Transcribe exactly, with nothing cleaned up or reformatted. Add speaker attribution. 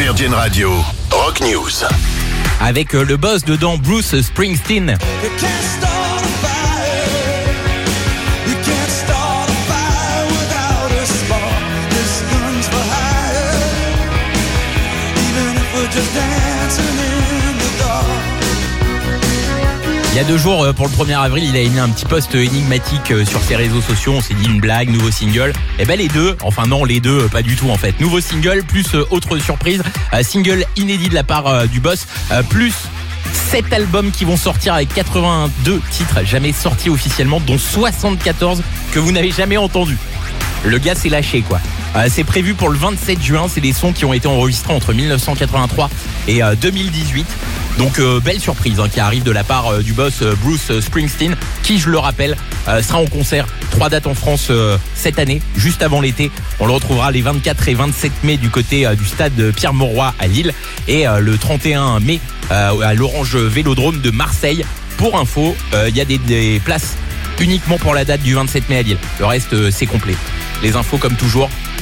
Speaker 1: Virgin Radio, Rock News.
Speaker 2: Avec le boss dedans, Bruce Springsteen. Il y a deux jours, pour le premier avril, il a émis un petit post énigmatique sur ses réseaux sociaux. On s'est dit une blague, nouveau single. Et ben les deux, enfin non, les deux, pas du tout en fait. Nouveau single, plus autre surprise, single inédit de la part du boss, plus sept albums qui vont sortir avec quatre-vingt-deux titres jamais sortis officiellement, dont soixante-quatorze que vous n'avez jamais entendus. Le gars s'est lâché quoi. Euh, c'est prévu pour le vingt-sept juin, c'est des sons qui ont été enregistrés entre dix-neuf cent quatre-vingt-trois et euh, deux mille dix-huit. Donc euh, belle surprise hein, qui arrive de la part euh, du boss euh, Bruce Springsteen, qui je le rappelle euh, sera en concert, trois dates en France euh, cette année, juste avant l'été. On le retrouvera les vingt-quatre et vingt-sept mai du côté euh, du stade Pierre-Mauroy à Lille et euh, le trente et un mai euh, à l'Orange Vélodrome de Marseille. Pour info, il euh, y a des, des places uniquement pour la date du vingt-sept mai à Lille. Le reste euh, c'est complet. Les infos comme toujours